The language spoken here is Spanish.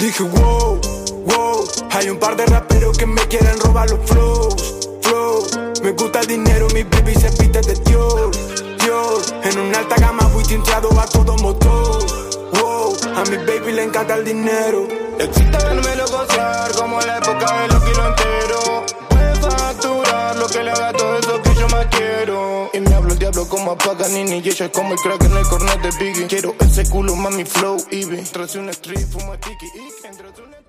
Dije wow, wow. Hay un par de raperos que me quieren robar los flows. Me gusta el dinero, mi baby se viste de Dior. En una alta gama fui tinteado a todo motor. Wow, a mi baby le encanta el dinero. Excita vérmelo gozar como en la época de los kilos enteros. Puede facturar lo que le haga todo eso que yo más quiero. Y me hablo el diablo como a Paganini y ella es como el crack en el cornet de Biggie. Quiero ese culo, mami, flow, Ivy. Tras una street, fumo tiki, entre